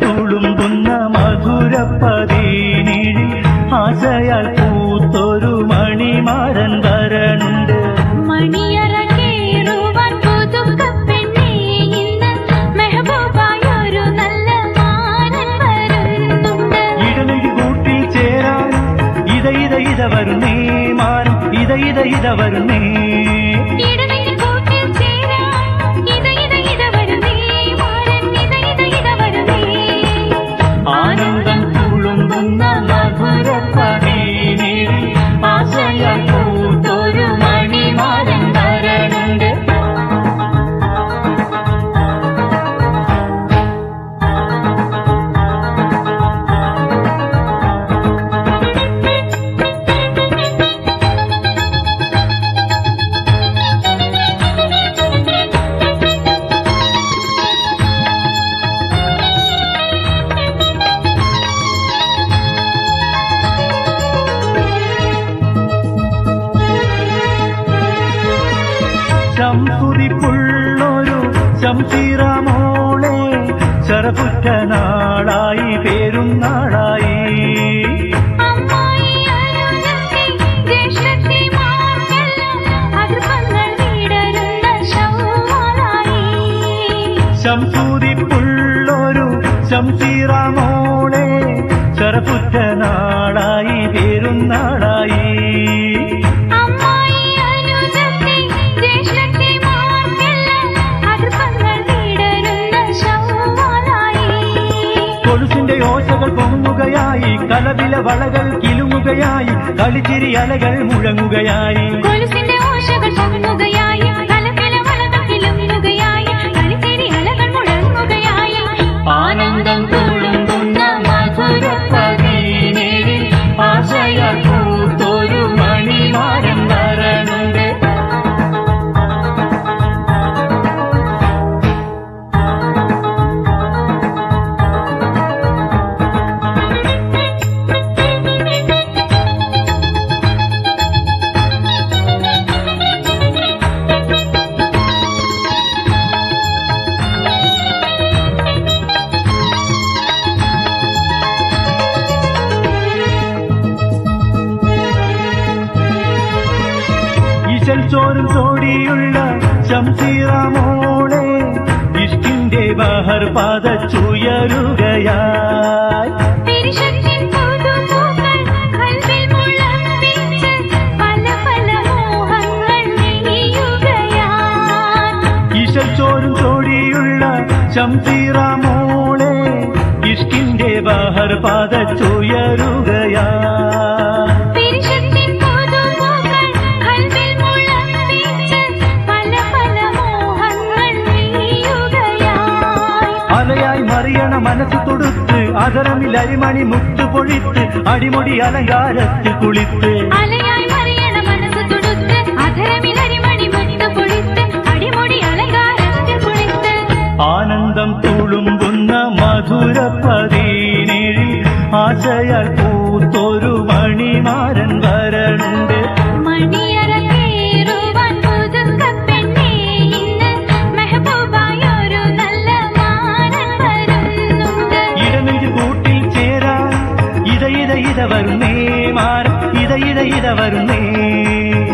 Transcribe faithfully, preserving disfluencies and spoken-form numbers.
തുളുമ്പുന്ന മധുരപ്പതീനിഴി ആശയാൽ പൂത്തൊരു മണിമാരൻ വരനുണ്ട്. മണിയറ കേറുവാൻ പുതുക്കപ്പെണ്ണേ ഇന്ന് മെഹബൂബായൊരു നല്ല മാരൻ വരുന്നുണ്ട്. ഇടനഴി കൂട്ടിൽ ചേരാൻ ഇത ഇത ഇത വരുന്നേ മാരൻ ഇത ഇത ഇത വരുന്നേ. ഇടനഴി കൂട്ടിൽ ചേരാൻ ഇത ഇത ഇത വരുന്നേ മാരൻ ഇത ഇത ഇത വരുന്നേ. ആനന്ദം തുളുമ്പുന്ന മധുരപ്പതീനിഴി ആശയാൽ പൂത്തൊരു മണിമാരൻ വരനുണ്ട്. ശംസുതിപ്പുള്ളൊരു ശംസീറമോളെ ശരപുറ്റ നാളായി പേരും നാളായി. അമ്മായി അനുജത്തി ജ്യേഷ്ഠത്തി മാർക്കെല്ലാം അതിർപ്പങ്ങൾ വിടരുന്ന ശൗവാലായി. ശംസുതിപ്പുള്ളൊരു ശംസീറമോളെ ശരപുറ്റ നാളായി പേരും നാളായി. അമ്മായി അനുജത്തി ജ്യേഷ്ഠത്തി മാർക്കെല്ലാം അതിർപ്പങ്ങൾ വിടരുന്ന ശൗവാലായി. കൊലുസിന്റെ ഓശകൾ പൊങ്ങുകയായി കലവില വളകൾ കിലുങ്ങുകയായി കളിച്ചിരി അലകൾ മുഴങ്ങുകയായി. കൊലുസിന്റെ ഓശകൾ പൊങ്ങുകയായി കലപില വളകൾ കിലുങ്ങുകയായി കളിച്ചിരി അലകൾ മുഴങ്ങുകയായി. ആനന്ദം തുളുമ്പുന്ന മധുരപ്പതീനിഴി ആശയാൽ പൂത്തൊരു മണിമാരൻ വരനുണ്ട്. ഇശൽ ചോരും തോടിയുള്ള ശംസീറമോളെ ഇഷ്കിന്റെ ബഹർ പതച്ചുയരുകയായി. പിരിശത്തിൻ പുതുമൂക്കൾ കൽവിൽ മുളപ്പിച്ച് പല പല മോഹങ്ങൾ നെയ്യുകയായി. ഇശൽ ചോരും തോടിയുള്ള ശംസീറമോളെ ഇഷ്കിന്റെ ബഹർ പതച്ചുയരുകയായി. പിരിശത്തിൻ പുതുമൂക്കൾ കൽവിൽ മുളപ്പിച്ച് പല പല മോഹങ്ങൾ നെയ്യുകയായി. അലയായി മറിയണ മനസ്സ് തൊടുത്ത് അതരമിൽ അരിമണി മുത്തു പൊഴിത്ത് അടിമുടി അലങ്കാരത്തിൽ കുളിത്ത്. അലയായി മറിയണ മനസ്സ് തുടുത്ത് അധരമിലരിമണി മുത്ത് പൊഴിത്ത് അടിമുടി അലങ്കാരത്തിൽ കുളിത്ത്. ആനന്ദം തുളുമ്പുന്ന മധുരപ്പതീനിഴി ആശയാൽ പൂത്തൊരു മണിമാരൻ വരനുണ്ട്. മണിയറ കേറുവാൻ പുതുക്കപ്പെണ്ണേ ഇന്ന് മെഹബൂബായൊരു നല്ല മാരൻ വരുന്നുണ്ട്. ഇടനെഞ്ചു കൂട്ടിൽ ചേരാൻ ഇത ഇത ഇത വരുന്നേ മാരൻ ഇത ഇത ഇത വരുന്നേ.